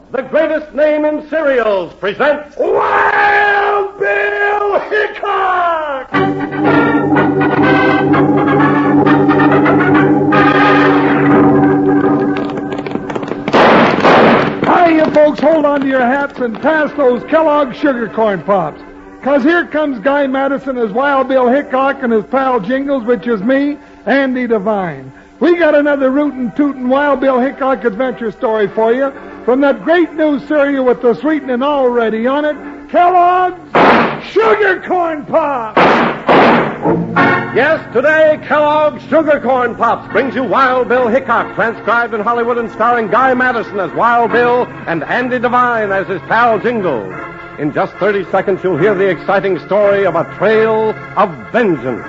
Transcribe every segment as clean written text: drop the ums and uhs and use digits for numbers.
the greatest name in cereals, presents Wild Bill Hickok! Hi, you folks, hold on to your hats and pass those Kellogg's Sugar Corn Pops. Because here comes Guy Madison as Wild Bill Hickok and his pal Jingles, which is me, Andy Devine. We got another rootin' tootin' Wild Bill Hickok adventure story for you from that great new cereal with the sweetening already on it, Kellogg's Sugar Corn Pops! Yes, today, Kellogg's Sugar Corn Pops brings you Wild Bill Hickok, transcribed in Hollywood and starring Guy Madison as Wild Bill and Andy Devine as his pal Jingles. In just 30 seconds, you'll hear the exciting story of a trail of vengeance.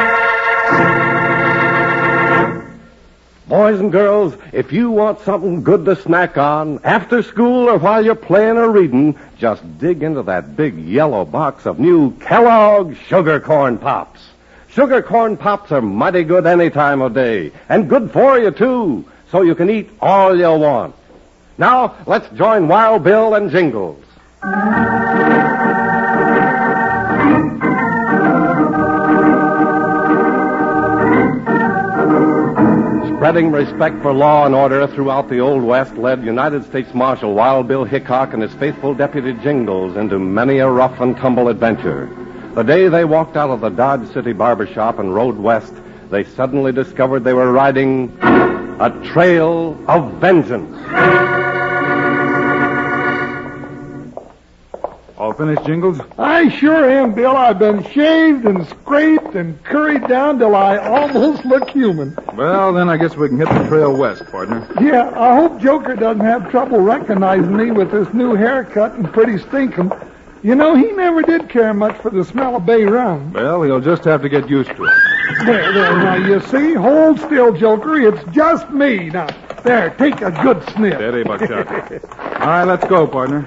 Boys and girls, if you want something good to snack on, after school or while you're playing or reading, just dig into that big yellow box of new Kellogg's Sugar Corn Pops. Sugar Corn Pops are mighty good any time of day, and good for you, too, so you can eat all you want. Now, let's join Wild Bill and Jingles. Spreading respect for law and order throughout the Old West led United States Marshal Wild Bill Hickok and his faithful deputy Jingles into many a rough and tumble adventure. The day they walked out of the Dodge City barbershop and rode west, they suddenly discovered they were riding a trail of vengeance. All finished, Jingles? I sure am, Bill. I've been shaved and scraped and curried down till I almost look human. Well, then I guess we can hit the trail west, partner. Yeah, I hope Joker doesn't have trouble recognizing me with this new haircut and pretty stinkum. You know, he never did care much for the smell of bay rum. Well, he'll just have to get used to it. There, now, you see? Hold still, Joker. It's just me. Now, there, take a good sniff. Steady, Buckshot. All right, let's go, partner.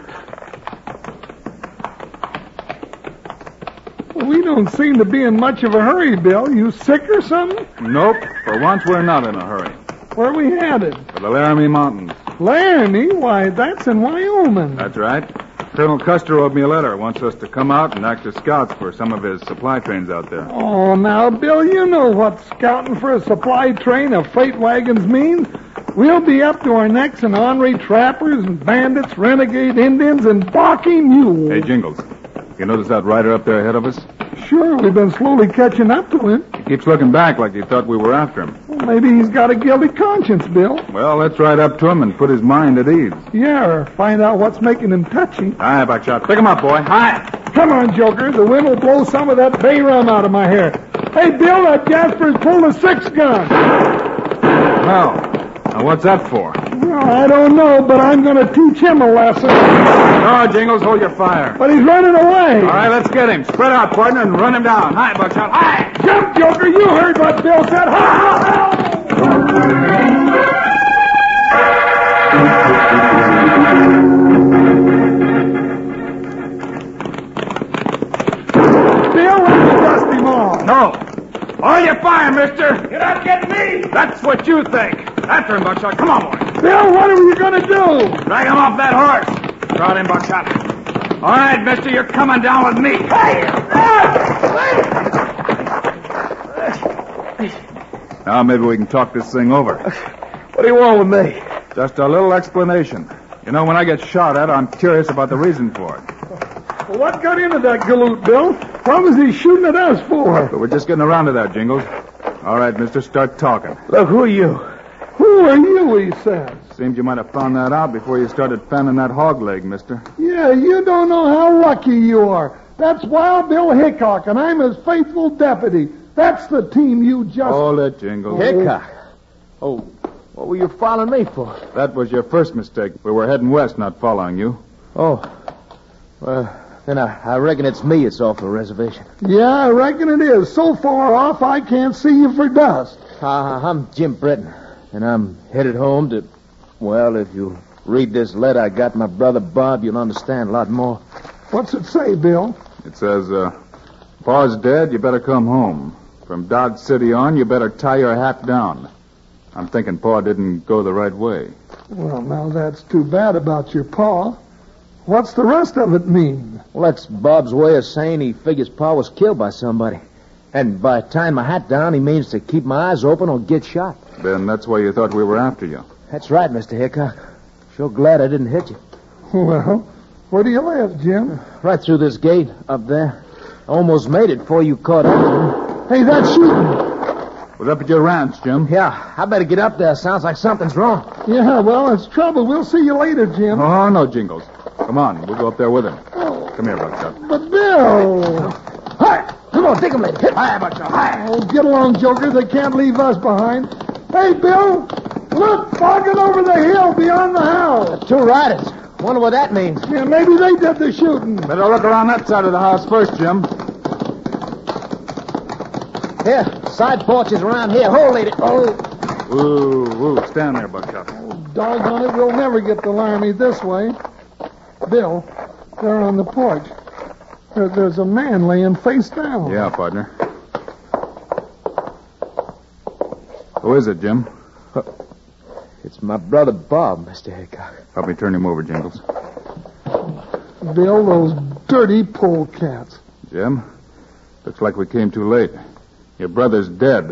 We don't seem to be in much of a hurry, Bill. You sick or something? Nope. For once, we're not in a hurry. Where are we headed? For the Laramie Mountains. Laramie? Why, that's in Wyoming. That's right. Colonel Custer wrote me a letter. Wants us to come out and act as scouts for some of his supply trains out there. Oh, now, Bill, you know what scouting for a supply train of freight wagons means. We'll be up to our necks in ornery trappers and bandits, renegade Indians, and balking mules. Hey, Jingles, you notice that rider up there ahead of us? Sure, we've been slowly catching up to him. He keeps looking back like he thought we were after him. Well, maybe he's got a guilty conscience, Bill. Well, let's ride up to him and put his mind at ease. Yeah, or find out what's making him touchy. Hi, Buckshot. Pick him up, boy. Hi. Come on, Joker. The wind will blow some of that bay rum out of my hair. Hey, Bill, that Jasper's pulled a 6-gun. Well, now what's that for? Well, I don't know, but I'm going to teach him a lesson. No, Jingles, hold your fire. But he's running away. All right, let's get him. Spread out, partner, and run him down. Hi, Buckshot. Hi. Jump, Joker. You heard what Bill said. Ha, ha, ha. Bill, let's dust him off. No. All your fire, mister. You're not getting me! That's what you think. After him, Buckshot. Come on, boy. Bill, what are you going to do? Drag him off that horse. Crowd him, Buckshot. All right, mister, you're coming down with me. Hey! Now maybe we can talk this thing over. What do you want with me? Just a little explanation. You know, when I get shot at, I'm curious about the reason for it. Well, what got into that galoot, Bill? What was he shooting at us for? But we're just getting around to that, Jingles. All right, mister, start talking. Look, who are you? Who are you, he says. Seems you might have found that out before you started fanning that hog leg, mister. Yeah, you don't know how lucky you are. That's Wild Bill Hickok, and I'm his faithful deputy. That's the team you just... Hold it, Jingles. Hickok. Oh, what were you following me for? That was your first mistake. We were heading west, not following you. Oh. Well, then I reckon it's me it's off the reservation. Yeah, I reckon it is. So far off, I can't see you for dust. I'm Jim Breton, and I'm headed home to... Well, if you read this letter I got my brother Bob, you'll understand a lot more. What's it say, Bill? It says, Pa's dead, you better come home. From Dodge City on, you better tie your hat down. I'm thinking Pa didn't go the right way. Well, now that's too bad about your pa. What's the rest of it mean? Well, that's Bob's way of saying he figures Pa was killed by somebody. And by tying my hat down, he means to keep my eyes open or get shot. Ben, that's why you thought we were after you. That's right, Mr. Hickok. Sure glad I didn't hit you. Well, where do you live, Jim? Right through this gate up there. Almost made it before you caught up. Hey, that's shooting. We're up at your ranch, Jim. Yeah, I better get up there. Sounds like something's wrong. Yeah, well, it's trouble. We'll see you later, Jim. Oh, no, Jingles. Come on, we'll go up there with him. Come here, Buckshot. But Bill... Hi! Come on, take him, lady. Hi, Buckshot. Hi! Oh, get along, Joker. They can't leave us behind. Hey, Bill! Look, fogging over the hill beyond the house. 2 riders. Wonder what that means. Yeah, maybe they did the shooting. Better look around that side of the house first, Jim. Here, side porches around here. Hold, lady. Oh. Ooh, stand there, Buckshot. Doggone it, we'll never get the Laramie this way. Bill, there on the porch. There's a man laying face down. Yeah, partner. Who is it, Jim? It's my brother Bob, Mr. Hickok. Help me turn him over, Jingles. Bill, those dirty polecats. Jim, looks like we came too late. Your brother's dead.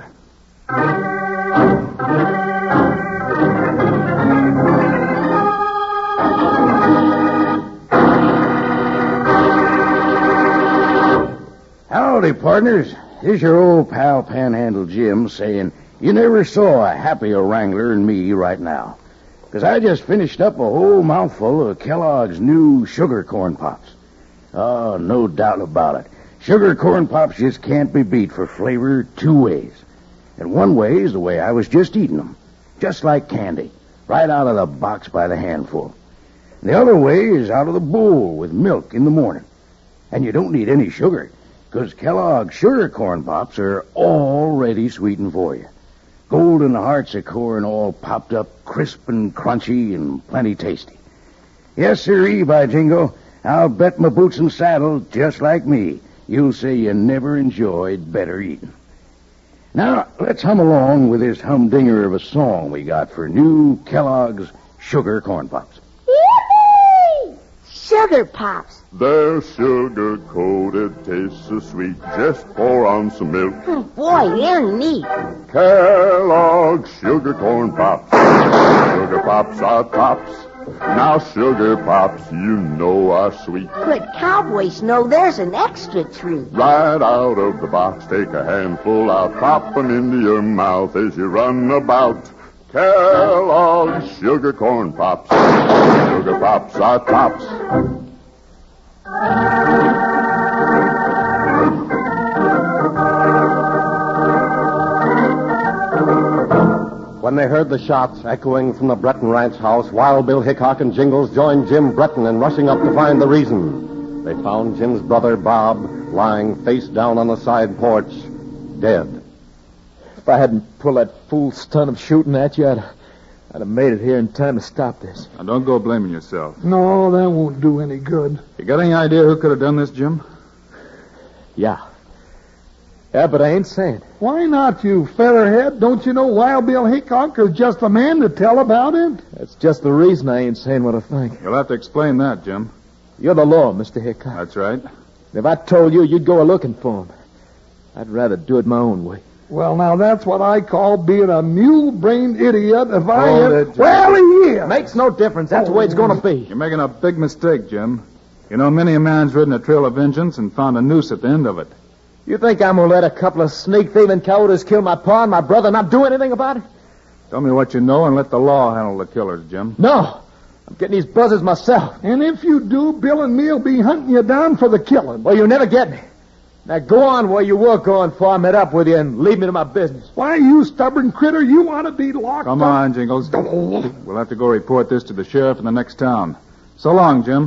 Howdy, partners. Here's your old pal Panhandle Jim saying you never saw a happier wrangler than me right now. Because I just finished up a whole mouthful of Kellogg's new sugar corn pops. Oh, no doubt about it. Sugar corn pops just can't be beat for flavor 2 ways. And one way is the way I was just eating them. Just like candy. Right out of the box by the handful. And the other way is out of the bowl with milk in the morning. And you don't need any sugar. Because Kellogg's sugar corn pops are already sweetened for you. Golden hearts of corn all popped up, crisp and crunchy and plenty tasty. Yes, sirree, by jingo. I'll bet my boots and saddle, just like me, you'll say you never enjoyed better eating. Now, let's hum along with this humdinger of a song we got for new Kellogg's Sugar Corn Pops. Yippee! Sugar Pops. They're sugar-coated, tastes so sweet. Just pour on some milk. Oh, boy, they're neat. Kellogg's Sugar Corn Pops. Sugar Pops are tops. Now Sugar Pops, you know, are sweet. But cowboys know there's an extra treat. Right out of the box, take a handful out, pop 'em into your mouth as you run about. Kellogg's Sugar Corn Pops. Sugar Pops are tops. When they heard the shots echoing from the Breton ranch house, Wild Bill Hickok and Jingles joined Jim Breton in rushing up to find the reason. They found Jim's brother, Bob, lying face down on the side porch, dead. If I hadn't pulled that fool stunt of shooting at you, I'd have made it here in time to stop this. Now, don't go blaming yourself. No, that won't do any good. You got any idea who could have done this, Jim? Yeah, but I ain't saying. Why not, you featherhead? Don't you know Wild Bill Hickok is just the man to tell about it? That's just the reason I ain't saying what I think. You'll have to explain that, Jim. You're the law, Mr. Hickok. That's right. If I told you, you'd go a-looking for him. I'd rather do it my own way. Well, now, that's what I call being a mule-brained idiot if I... Well, he is. Makes no difference. That's the way it's going to be. You're making a big mistake, Jim. You know, many a man's ridden a trail of vengeance and found a noose at the end of it. You think I'm going to let a couple of sneak-thieving coyotes kill my pa and my brother and not do anything about it? Tell me what you know and let the law handle the killers, Jim. No. I'm getting these buzzers myself. And if you do, Bill and me'll be hunting you down for the killing. Well, you'll never get me. Now, go on where you were going before I met up with you and leave me to my business. Why, you stubborn critter, you want to be locked Come on, Jingles. We'll have to go report this to the sheriff in the next town. So long, Jim.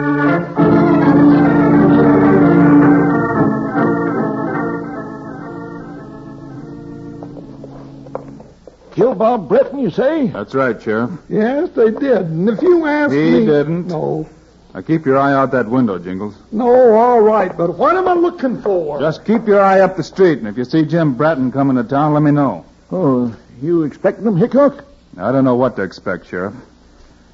Kill Bob Breton, you say? That's right, Sheriff. Yes, they did. And if you ask me... He didn't. No. Now keep your eye out that window, Jingles. No, all right, but what am I looking for? Just keep your eye up the street, and if you see Jim Bratton coming to town, let me know. Oh, you expecting him, Hickok? I don't know what to expect, Sheriff.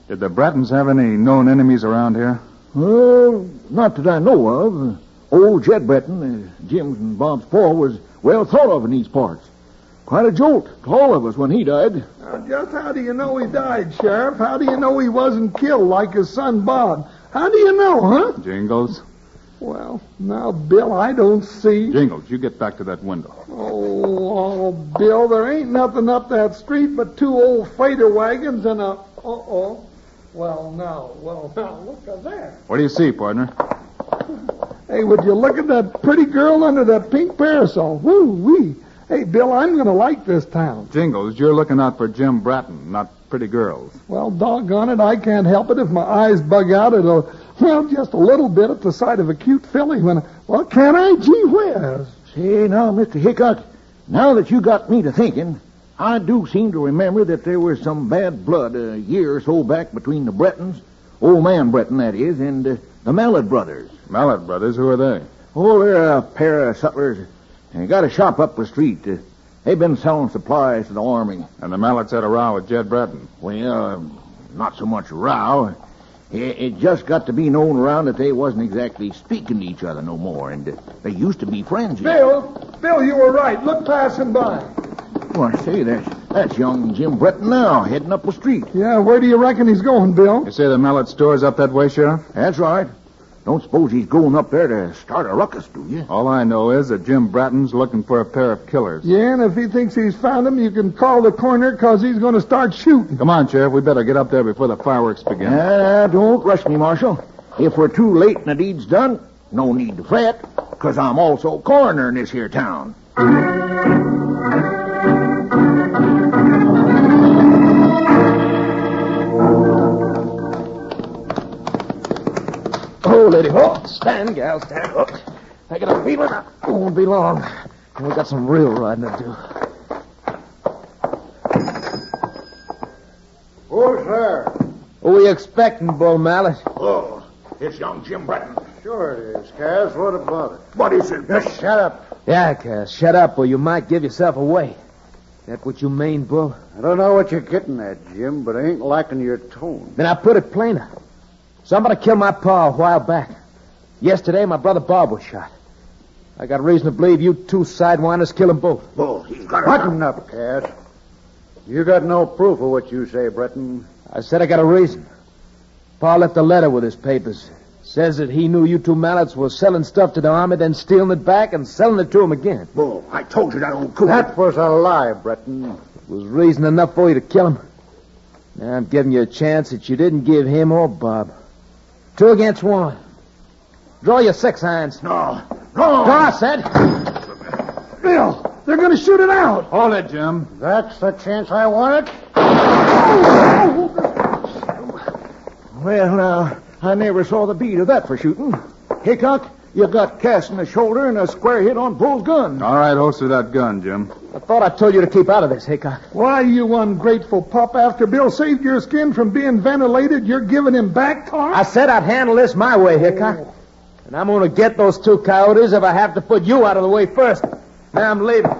Did the Brettons have any known enemies around here? Well, not that I know of. Old Jed Breton, Jim's and Bob's pa, was well thought of in these parts. Quite a jolt to all of us when he died. Now, just how do you know he died, Sheriff? How do you know he wasn't killed like his son Bob? How do you know, huh? Jingles? Well, now, Bill, I don't see. Jingles, you get back to that window. Oh, Bill, there ain't nothing up that street but two old freighter wagons and a... Well, now, look at that. What do you see, partner? Hey, would you look at that pretty girl under that pink parasol? Woo-wee. Hey, Bill, I'm going to like this town. Jingles, you're looking out for Jim Bratton, not pretty girls. Well, doggone it, I can't help it if my eyes bug out at just a little bit at the sight of a cute filly when... Well, can I? Gee whiz. Say, now, Mr. Hickok, now that you got me to thinking, I do seem to remember that there was some bad blood a year or so back between the Brettons, old man Breton, that is, and the Mallet brothers. Mallet brothers, who are they? Oh, they're a pair of sutlers. And they got a shop up the street. They've been selling supplies to the army. And the Mallets had a row with Jed Bratton. Well, not so much a row. It just got to be known around that they wasn't exactly speaking to each other no more, and they used to be friends. Bill, you were right. Look passing by. Well, I say, that's young Jim Breton now, heading up the street. Yeah, where do you reckon he's going, Bill? You say the Mallet store's up that way, Sheriff? That's right. Don't suppose he's going up there to start a ruckus, do you? All I know is that Jim Bratton's looking for a pair of killers. Yeah, and if he thinks he's found them, you can call the coroner because he's going to start shooting. Come on, Sheriff. We better get up there before the fireworks begin. Don't rush me, Marshal. If we're too late and the deed's done, no need to fret, because I'm also coroner in this here town. Oh, lady, stand, gal, stand. I got a feeling it won't be long. We got some real riding to do. Who's there? Who are you expecting, Bull Mallet? Oh, it's young Jim Breton. Sure it is, Cass. What about it? What is it? Just shut up. Yeah, Cass, shut up or you might give yourself away. That what you mean, Bull? I don't know what you're getting at, Jim, but I ain't liking your tone. Then I put it plainer. Somebody killed my pa a while back. Yesterday, my brother Bob was shot. I got reason to believe you two sidewinders killed them both. Oh, he's got Button up, Cass. You got no proof of what you say, Breton. I said I got a reason. Pa left a letter with his papers. Says that he knew you two Mallets were selling stuff to the army, then stealing it back and selling it to him again. Oh, I told you that old coot. That was a lie, Breton. It was reason enough for you to kill him. Now I'm giving you a chance that you didn't give him or Bob. 2 against 1. Draw your 6 irons. No. Draw, I said. Bill, they're going to shoot it out. Hold it, Jim. That's the chance I wanted. Well, now, I never saw the beat of that for shooting. Hickok, you got Cass in the shoulder and a square hit on Bull's gun. All right, holster that gun, Jim. I thought I told you to keep out of this, Hickok. Why, you ungrateful pup, after Bill saved your skin from being ventilated, you're giving him back talk? I said I'd handle this my way, Hickok. And I'm going to get those 2 coyotes if I have to put you out of the way first. Now I'm leaving.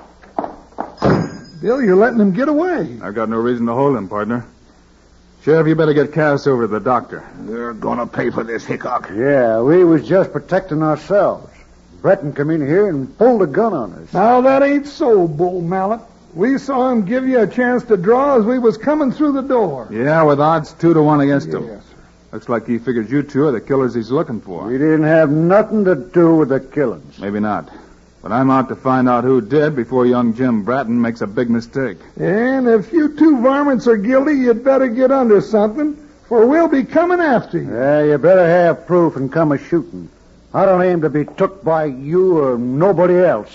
Bill, you're letting him get away. I've got no reason to hold him, partner. Sheriff, you better get Cass over to the doctor. You're gonna pay for this, Hickok. Yeah, we was just protecting ourselves. Breton come in here and pulled a gun on us. Now, that ain't so, Bull Mallet. We saw him give you a chance to draw as we was coming through the door. Yeah, with odds 2 to 1 against him. Yes, sir. Looks like he figures you two are the killers he's looking for. We didn't have nothing to do with the killings. Maybe not. But I'm out to find out who did before young Jim Bratton makes a big mistake. And if you 2 varmints are guilty, you'd better get under something, for we'll be coming after you. Yeah, you better have proof and come a-shooting. I don't aim to be took by you or nobody else.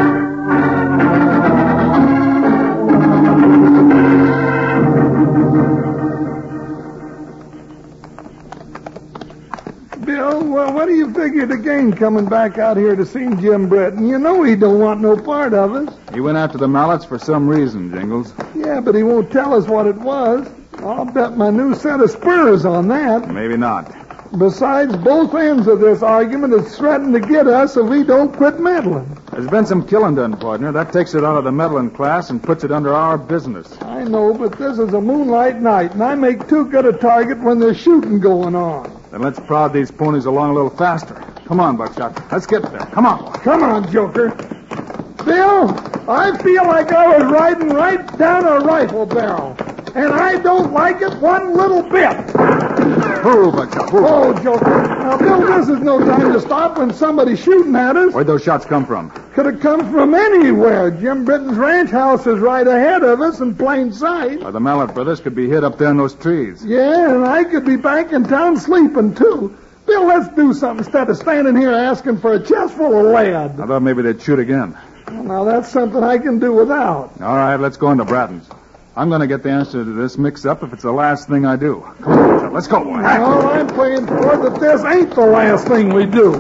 Bill, well, what do you figure to gain coming back out here to see Jim Breton? You know he don't want no part of us. He went after the Mallets for some reason, Jingles. Yeah, but he won't tell us what it was. I'll bet my new set of spurs on that. Maybe not. Besides, both ends of this argument is threatening to get us if we don't quit meddling. There's been some killing done, partner. That takes it out of the meddling class and puts it under our business. I know, but this is a moonlight night, and I make too good a target when there's shooting going on. Then let's prod these ponies along a little faster. Come on, Buckshot. Let's get there. Come on. Come on, Joker. Bill, I feel like I was riding right down a rifle barrel, and I don't like it one little bit. Whoa, Buckshot. Whoa. Oh, Joker. Now, Bill, this is no time to stop when somebody's shooting at us. Where'd those shots come from? Could have come from anywhere. Jim Britton's ranch house is right ahead of us in plain sight. The Mallet brothers could be hid up there in those trees. Yeah, and I could be back in town sleeping, too. Bill, let's do something instead of standing here asking for a chest full of lead. I thought maybe they'd shoot again. Now, that's something I can do without. All right, let's go into Bratton's. I'm going to get the answer to this mix-up if it's the last thing I do. Come on, Buckshot. Let's go, boy. All I'm praying for is that this ain't the last thing we do.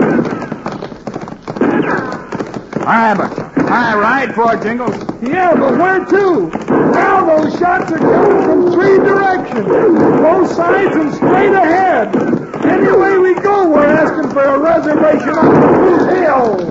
All right, Buckshot. All right, ride for it, Jingles. Yeah, but where to? Now those shots are coming from 3 directions. Both sides and straight ahead. Any way we go, we're asking for a reservation on the Blue Hill.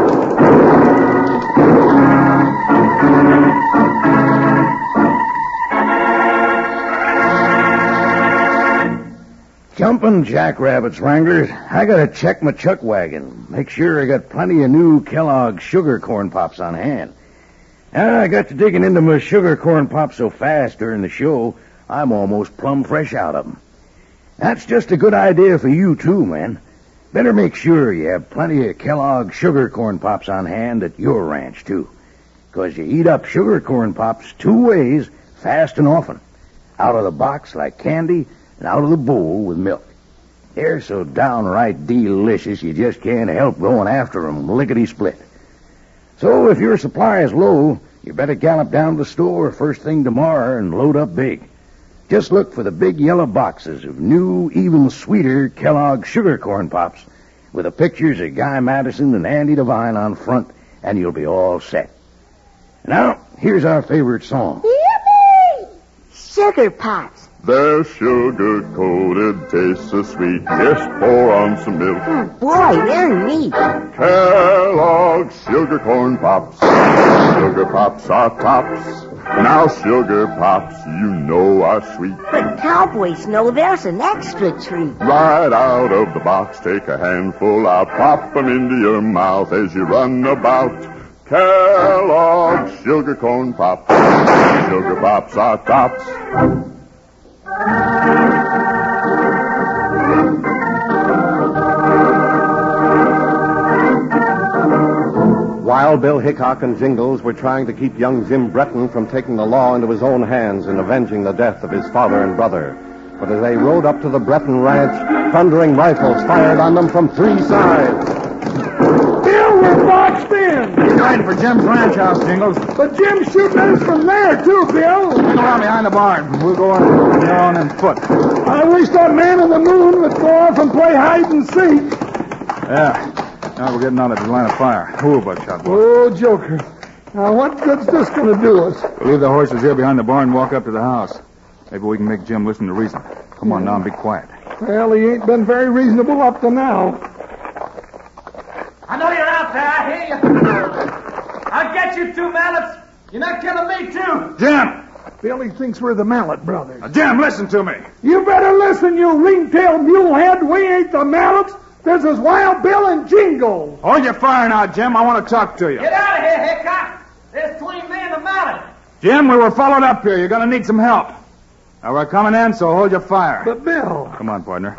Jumping jackrabbits, Wranglers. I gotta check my chuck wagon. Make sure I got plenty of new Kellogg's sugar corn pops on hand. I got to digging into my sugar corn pops so fast during the show, I'm almost plumb fresh out of them. That's just a good idea for you, too, man. Better make sure you have plenty of Kellogg's sugar corn pops on hand at your ranch, too. 'Cause you eat up sugar corn pops 2 ways, fast and often. Out of the box like candy, and out of the bowl with milk. They're so downright delicious you just can't help going after 'em lickety-split. So if your supply is low, you better gallop down to the store first thing tomorrow and load up big. Just look for the big yellow boxes of new, even sweeter Kellogg's sugar corn pops with the pictures of Guy Madison and Andy Devine on front, and you'll be all set. Now, here's our favorite song. Yippee! Sugar Pops. Their sugar-coated tastes so sweet. Just pour on some milk. Boy, they're neat. Kellogg's Sugar Corn Pops. Sugar Pops are tops. Now Sugar Pops, you know, are sweet. But cowboys know there's an extra treat. Right out of the box, take a handful out, pop 'em into your mouth as you run about. Kellogg's Sugar Corn Pops. Sugar Pops are tops. While Bill Hickok and Jingles were trying to keep young Jim Bretton from taking the law into his own hands and avenging the death of his father and brother. But as they rode up to the Bretton ranch, thundering rifles fired on them from 3 sides. Bill, we're boxed in. He's riding for Jim's ranch house, Jingles. But Jim's shooting at us from there, too, Bill. Hang around behind the barn. We'll go on foot. I wish that man in the moon would go off and play hide and seek. Yeah. Now we're getting out of the line of fire. Ooh, Buckshot. Oh, Joker. Now, what good's this going to do us? We'll leave the horses here behind the barn and walk up to the house. Maybe we can make Jim listen to reason. Come on now and be quiet. Well, he ain't been very reasonable up to now. I know you're out there. I hear you. I'll get you 2 mallets. You're not killing me, too. Jim! Bill, he thinks we're the Mallet brothers. Now, Jim, listen to me. You better listen, you ring-tailed mulehead. We ain't the Mallets. This is Wild Bill and Jingles. Hold your fire now, Jim. I want to talk to you. Get out of here, Hickok. There's between me and the mallet. Jim, we were followed up here. You're going to need some help. Now, we're coming in, so hold your fire. But, Bill... Come on, partner.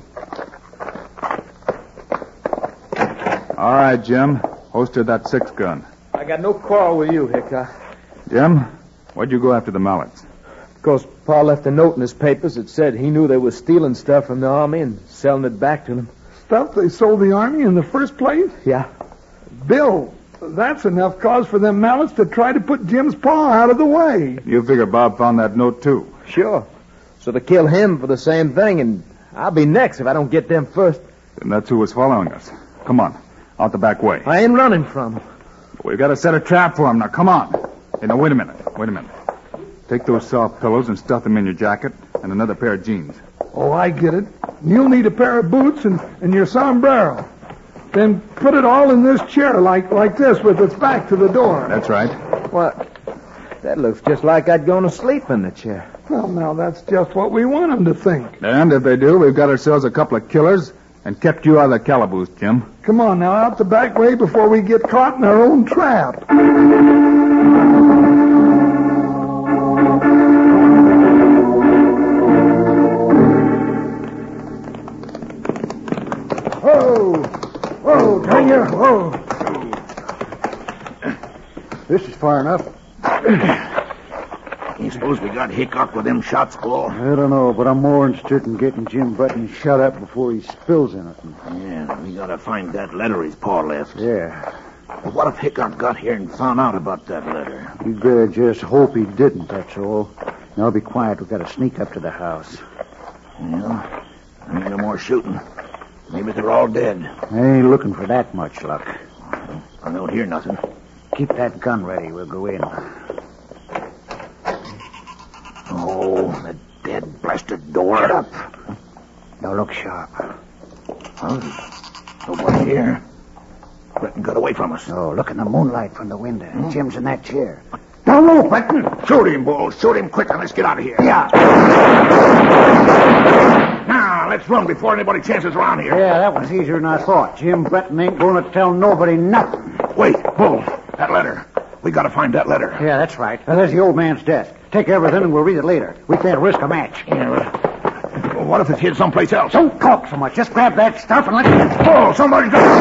All right, Jim. Holster that 6-gun. I got no quarrel with you, Hickok. Jim, why'd you go after the Mallets? Because Pa left a note in his papers that said he knew they were stealing stuff from the Army and selling it back to them. Stuff they sold the Army in the first place? Yeah. Bill, that's enough cause for them Mallets to try to put Jim's paw out of the way. You figure Bob found that note, too. Sure. So they kill him for the same thing, and I'll be next if I don't get them first. Then that's who was following us. Come on, out the back way. I ain't running from him. We've got to set a trap for him. Now, come on. Hey, now, wait a minute. Take those soft pillows and stuff them in your jacket and another pair of jeans. Oh, I get it. You'll need a pair of boots and your sombrero. Then put it all in this chair like this with its back to the door. That's right. What? That looks just like I'd gone to sleep in the chair. Well, now, that's just what we want them to think. And if they do, we've got ourselves a couple of killers and kept you out of the calaboose, Jim. Come on now, out the back way before we get caught in our own trap. Whoa, turn your... Whoa. This is far enough. You suppose we got Hickok with them shots, Bull? I don't know, but I'm more interested in getting Jim Button shut up before he spills anything. Yeah, we gotta find that letter his pa left. Yeah. But what if Hickok got here and found out about that letter? You'd better just hope he didn't, that's all. Now be quiet. We've got to sneak up to the house. Yeah, I need no more shooting. Maybe they're all dead. I ain't looking for that much luck. I don't hear nothing. Keep that gun ready. We'll go in. Oh, the dead blasted door. Get up. Now look sharp. Huh? Nobody here. Breton got away from us. Oh, look in the moonlight from the window. Jim's in that chair. Don't move, Breton. Shoot him, Bull. Shoot him quick and let's get out of here. Yeah. Now, let's run before anybody chances around here. Yeah, that was easier than I thought. Jim Breton ain't going to tell nobody nothing. Wait, Bull. That letter. We got to find that letter. Yeah, that's right. Now, there's the old man's desk. Take everything and we'll read it later. We can't risk a match. Yeah, what if it's hid someplace else? Don't talk so much. Just grab that stuff and let's get... Oh, somebody's got...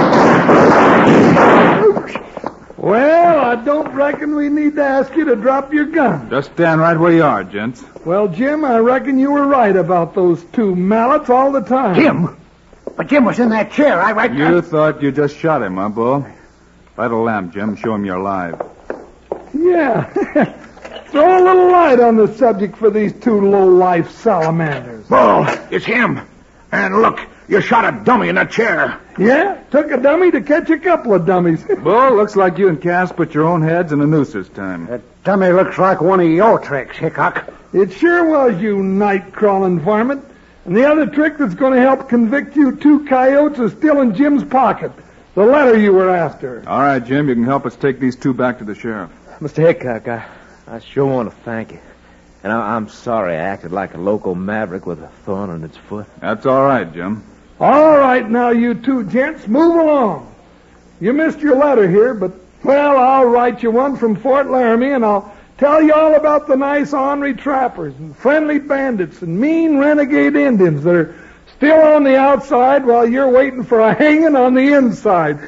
Well, I don't reckon we need to ask you to drop your gun. Just stand right where you are, gents. Well, Jim, I reckon you were right about those two mallets all the time. Jim? But Jim was in that chair. You thought you just shot him, huh, Bull? Light a lamp, Jim. Show him you're alive. Yeah. Throw a little light on the subject for these two low-life salamanders. Bull, it's him. And look, you shot a dummy in that chair. Yeah? Took a dummy to catch a couple of dummies. Bull, looks like you and Cass put your own heads in a noose this time. That dummy looks like one of your tricks, Hickok. It sure was, you night-crawling varmint. And the other trick that's going to help convict you two coyotes is still in Jim's pocket. The letter you were after. All right, Jim, you can help us take these two back to the sheriff. Mr. Hickok, I sure want to thank you. And I'm sorry I acted like a local maverick with a thorn in its foot. That's all right, Jim. All right, now, you two gents, move along. You missed your letter here, but, well, I'll write you one from Fort Laramie, and I'll tell you all about the nice ornery trappers and friendly bandits and mean renegade Indians that are still on the outside while you're waiting for a hanging on the inside.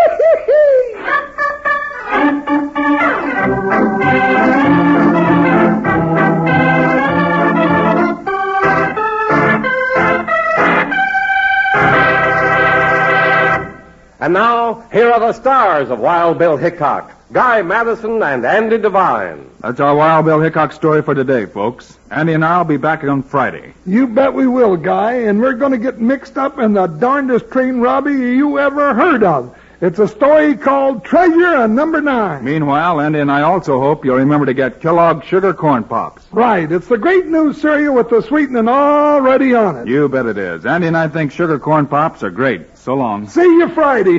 And now, here are the stars of Wild Bill Hickok, Guy Madison and Andy Devine. That's our Wild Bill Hickok story for today, folks. Andy and I'll be back on Friday. You bet we will, Guy, and we're going to get mixed up in the darndest train robbery you ever heard of. It's a story called Treasure on Number 9. Meanwhile, Andy and I also hope you'll remember to get Kellogg's Sugar Corn Pops. Right. It's the great new cereal with the sweetening already on it. You bet it is. Andy and I think Sugar Corn Pops are great. So long. See you Friday.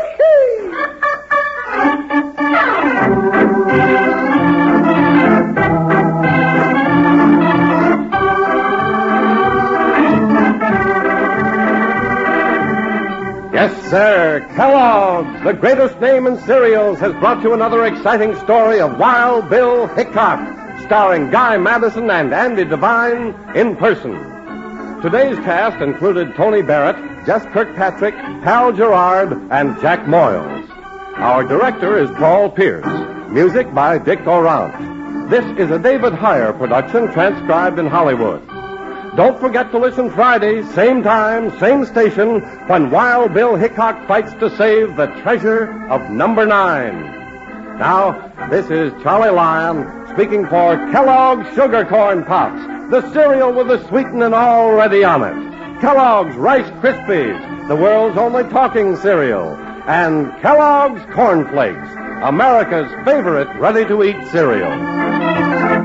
Yes, sir. Kellogg's, the greatest name in cereals, has brought you another exciting story of Wild Bill Hickok, starring Guy Madison and Andy Devine in person. Today's cast included Tony Barrett, Jess Kirkpatrick, Hal Gerard, and Jack Moyles. Our director is Paul Pierce. Music by Dick Orant. This is a David Heyer production transcribed in Hollywood. Don't forget to listen Friday, same time, same station, when Wild Bill Hickok fights to save the treasure of Number 9. Now, this is Charlie Lyon speaking for Kellogg's Sugar Corn Pops, the cereal with the sweetening already on it. Kellogg's Rice Krispies, the world's only talking cereal. And Kellogg's Corn Flakes, America's favorite ready-to-eat cereal.